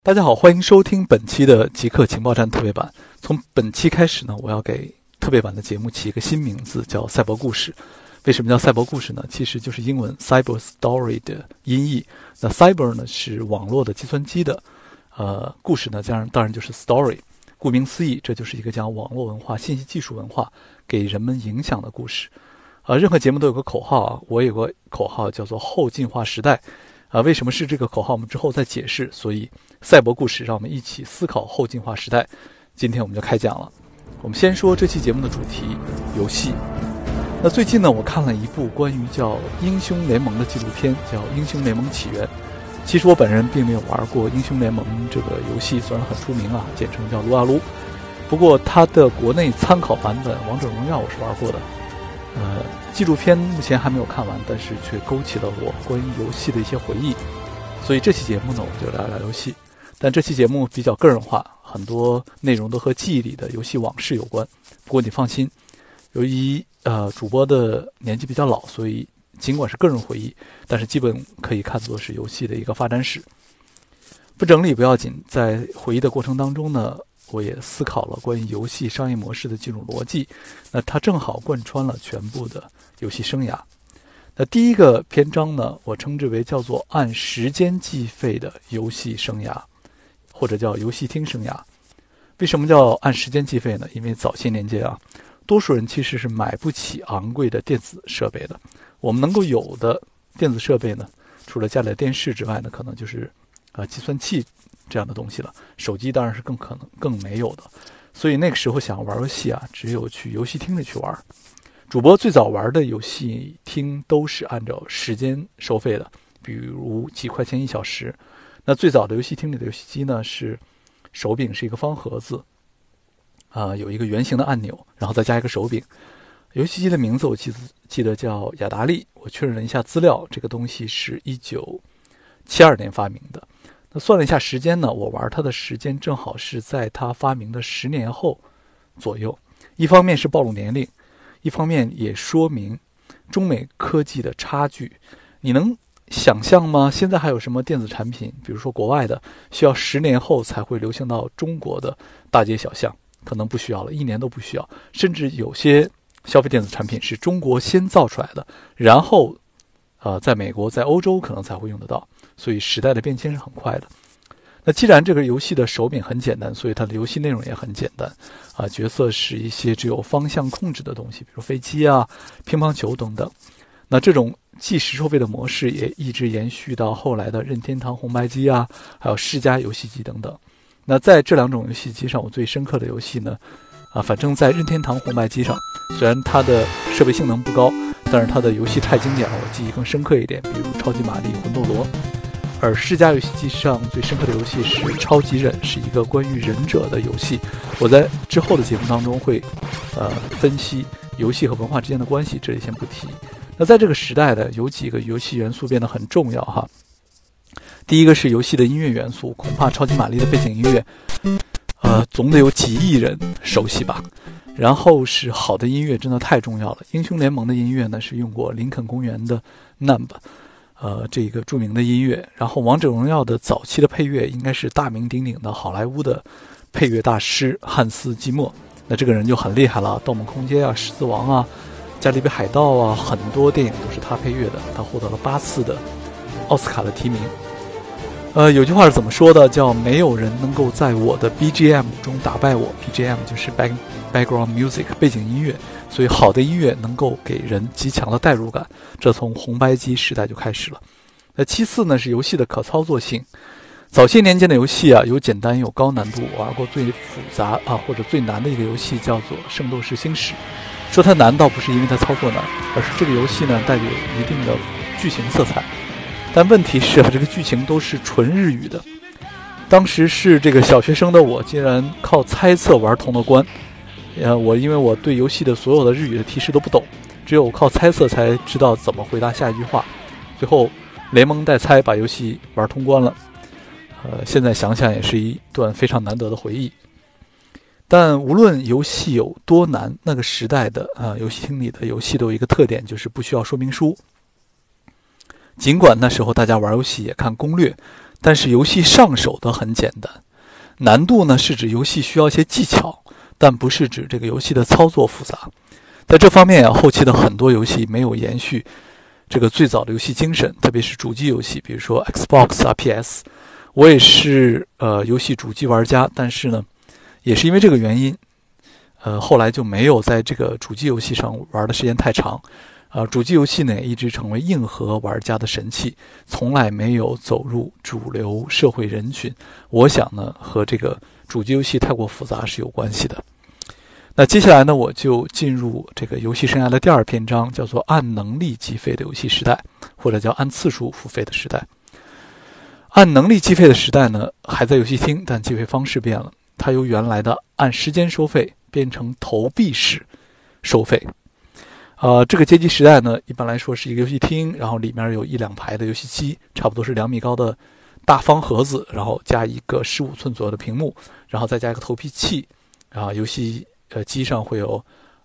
大家好，欢迎收听本期的极客情报站特别版。从本期开始呢，我要给特别版的节目起一个新名字，叫赛博故事。为什么叫赛博故事呢？其实就是英文 cyber story 的音译。那 cyber 呢是网络的计算机的，故事呢当然就是 story。顾名思义，这就是一个讲网络文化、信息技术文化给人们影响的故事。任何节目都有个口号啊，我有个口号叫做后进化时代。为什么是这个口号？我们之后再解释。所以赛博故事让我们一起思考后进化时代。今天我们就开讲了。我们先说这期节目的主题，游戏。那最近呢，我看了一部关于叫英雄联盟的纪录片，叫《英雄联盟起源》。其实我本人并没有玩过英雄联盟这个游戏，虽然很出名啊，简称叫撸啊撸。不过它的国内参考版本《王者荣耀》我是玩过的。纪录片目前还没有看完，但是却勾起了我关于游戏的一些回忆。所以这期节目呢，我们就聊聊游戏。但这期节目比较个人化，很多内容都和记忆里的游戏往事有关。不过你放心，由于主播的年纪比较老，所以尽管是个人回忆，但是基本可以看作是游戏的一个发展史。不整理不要紧，在回忆的过程当中呢，我也思考了关于游戏商业模式的进入逻辑，那它正好贯穿了全部的游戏生涯。那第一个篇章呢，我称之为叫做按时间计费的游戏生涯，或者叫游戏厅生涯。为什么叫按时间计费呢？因为早些年间啊，多数人其实是买不起昂贵的电子设备的。我们能够有的电子设备呢，除了家里的电视之外呢，可能就是计算器这样的东西了。手机当然是更没有的。所以那个时候想玩游戏啊，只有去游戏厅里去玩。主播最早玩的游戏厅都是按照时间收费的，比如几块钱1小时。那最早的游戏厅里的游戏机呢，是手柄是一个方盒子，有一个圆形的按钮，然后再加一个手柄。游戏机的名字我记得叫雅达利，我确认了一下资料，这个东西是1972年发明的。那算了一下时间呢，我玩它的时间正好是在它发明的10年后左右。一方面是暴露年龄，一方面也说明中美科技的差距。你能想象吗？现在还有什么电子产品，比如说国外的，需要10年后才会流行到中国的大街小巷？可能不需要了，1年都不需要。甚至有些消费电子产品是中国先造出来的，然后在美国在欧洲可能才会用得到。所以时代的变迁是很快的。那既然这个游戏的手柄很简单，所以它的游戏内容也很简单角色是一些只有方向控制的东西，比如飞机啊、乒乓球等等。那这种计时收费的模式也一直延续到后来的任天堂红白机啊，还有世嘉游戏机等等。那在这两种游戏机上，我最深刻的游戏呢，反正在任天堂红白机上，虽然它的设备性能不高，但是它的游戏太经典了，我记忆更深刻一点，比如超级玛丽、魂斗罗。而世嘉游戏机上最深刻的游戏是超级忍，是一个关于忍者的游戏。我在之后的节目当中会分析游戏和文化之间的关系，这里先不提。那在这个时代呢，有几个游戏元素变得很重要哈。第一个是游戏的音乐元素，恐怕超级玛丽的背景音乐总得有几亿人熟悉吧。然后是好的音乐真的太重要了。英雄联盟的音乐呢是用过林肯公园的 Numb这个著名的音乐。然后王者荣耀的早期的配乐应该是大名鼎鼎的好莱坞的配乐大师汉斯季默。那这个人就很厉害了，盗梦空间啊、狮子王啊、加勒比海盗啊，很多电影都是他配乐的。他获得了8次的奥斯卡的提名。有句话是怎么说的，叫没有人能够在我的 BGM 中打败我。 BGM 就是 background music 背景音乐。所以好的音乐能够给人极强的代入感，这从红白机时代就开始了。那其次呢是游戏的可操作性。早些年间的游戏啊，有简单有高难度。我玩过最复杂或者最难的一个游戏叫做《圣斗士星矢》。说它难倒不是因为它操作难，而是这个游戏呢带有一定的剧情色彩。但问题是这个剧情都是纯日语的。当时是这个小学生的我竟然靠猜测玩通了关。因为我对游戏的所有的日语的提示都不懂，只有靠猜测才知道怎么回答下一句话。最后连蒙带猜把游戏玩通关了。现在想想也是一段非常难得的回忆。但无论游戏有多难，那个时代的游戏厅里的游戏都有一个特点，就是不需要说明书。尽管那时候大家玩游戏也看攻略， 但是游戏上手的很简单。难度呢是指游戏需要一些技巧，但不是指这个游戏的操作复杂。在这方面后期的很多游戏没有延续这个最早的游戏精神，特别是主机游戏，比如说 Xbox 啊 PS。我也是游戏主机玩家，但是呢也是因为这个原因后来就没有在这个主机游戏上玩的时间太长。主机游戏呢一直成为硬核玩家的神器，从来没有走入主流社会人群。我想呢和这个主机游戏太过复杂是有关系的。那接下来呢我就进入这个游戏生涯的第2篇章，叫做按能力计费的游戏时代，或者叫按次数付费的时代。按能力计费的时代呢还在游戏厅，但计费方式变了，它由原来的按时间收费变成投币式收费。这个街机时代呢一般来说是一个游戏厅，然后里面有1-2排的游戏机，差不多是2米高的大方盒子，然后加一个15寸左右的屏幕，然后再加一个投币器，然后游戏机上会有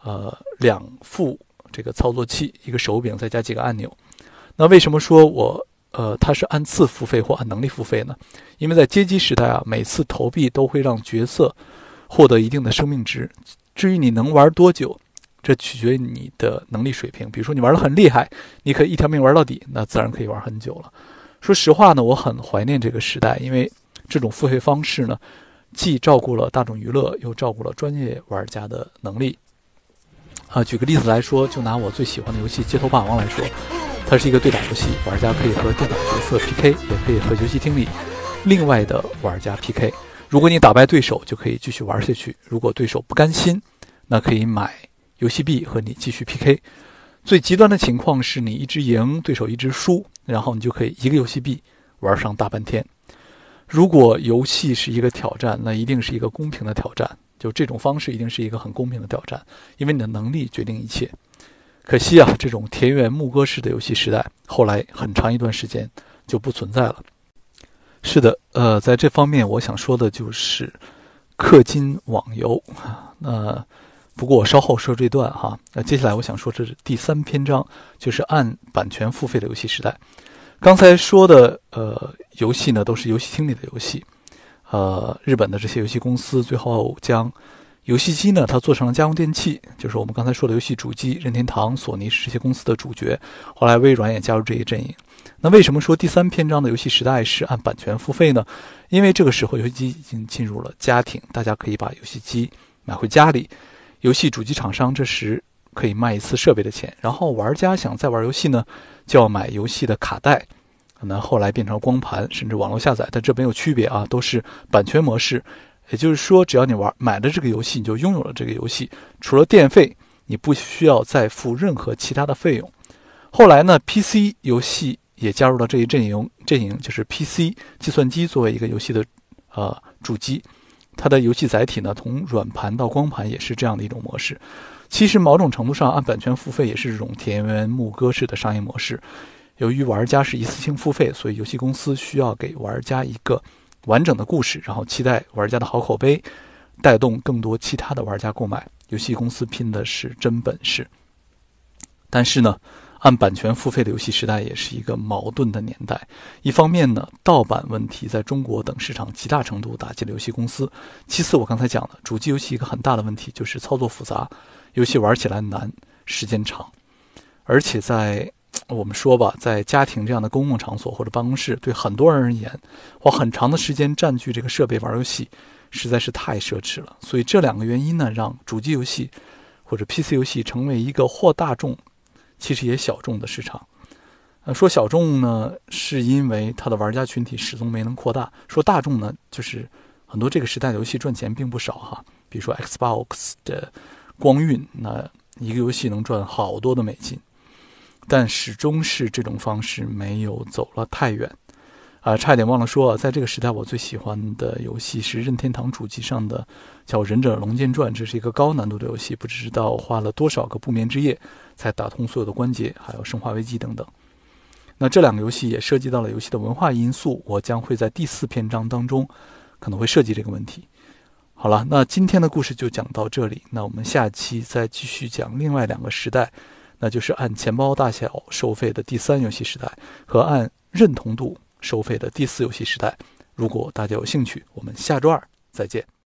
2副这个操作器，一个手柄，再加几个按钮。那为什么说它是按次付费或按能力付费呢？因为在街机时代每次投币都会让角色获得一定的生命值，至于你能玩多久，这取决于你的能力水平。比如说你玩得很厉害，你可以一条命玩到底，那自然可以玩很久了。说实话呢，我很怀念这个时代，因为这种付费方式呢既照顾了大众娱乐，又照顾了专业玩家的能力。举个例子来说，就拿我最喜欢的游戏《街头霸王》来说，它是一个对打游戏，玩家可以和电脑角色 PK， 也可以和游戏厅里另外的玩家 PK。如果你打败对手，就可以继续玩下去；如果对手不甘心，那可以买游戏币和你继续 PK。最极端的情况是你一直赢，对手一直输，然后你就可以1个游戏币玩上大半天。如果游戏是一个挑战，那一定是一个公平的挑战，就这种方式一定是一个很公平的挑战，因为你的能力决定一切。可惜这种田园牧歌式的游戏时代后来很长一段时间就不存在了。是的，在这方面我想说的就是氪金网游。不过我稍后说这段哈。那接下来我想说这是第3篇章，就是按版权付费的游戏时代。刚才说的游戏呢都是游戏厅里的游戏。日本的这些游戏公司最后将游戏机呢它做成了家用电器，就是我们刚才说的游戏主机，任天堂、索尼是这些公司的主角，后来微软也加入这一阵营。那为什么说第3篇章的游戏时代是按版权付费呢？因为这个时候游戏机已经进入了家庭，大家可以把游戏机买回家里，游戏主机厂商这时可以卖一次设备的钱，然后玩家想再玩游戏呢就要买游戏的卡带，那后来变成了光盘甚至网络下载，但这没有区别都是版权模式。也就是说只要你买了这个游戏，你就拥有了这个游戏，除了电费你不需要再付任何其他的费用。后来呢 PC 游戏也加入了这一阵营，就是 PC 计算机作为一个游戏的主机，它的游戏载体呢从软盘到光盘也是这样的一种模式。其实某种程度上按版权付费也是这种田园牧歌式的商业模式。由于玩家是一次性付费，所以游戏公司需要给玩家一个完整的故事，然后期待玩家的好口碑，带动更多其他的玩家购买。游戏公司拼的是真本事。但是呢按版权付费的游戏时代也是一个矛盾的年代。一方面呢盗版问题在中国等市场极大程度打击了游戏公司。其次我刚才讲了，主机游戏一个很大的问题就是操作复杂，游戏玩起来难，时间长。而且我们说吧，在家庭这样的公共场所或者办公室，对很多人而言，花很长的时间占据这个设备玩游戏实在是太奢侈了。所以这2个原因呢让主机游戏或者 PC 游戏成为一个或大众其实也小众的市场。说小众呢是因为它的玩家群体始终没能扩大，说大众呢就是很多这个时代的游戏赚钱并不少比如说 Xbox 的光晕，那一个游戏能赚好多的美金，但始终是这种方式没有走了太远。差一点忘了说，在这个时代我最喜欢的游戏是任天堂主机上的叫《忍者龙剑传》，这是一个高难度的游戏，不知道花了多少个不眠之夜才打通所有的关节，还有生化危机等等。那这2个游戏也涉及到了游戏的文化因素，我将会在第4篇章当中可能会涉及这个问题。好了，那今天的故事就讲到这里，那我们下期再继续讲另外2个时代，那就是按钱包大小收费的第3游戏时代和按认同度收费的第4游戏时代。如果大家有兴趣，我们下周2再见。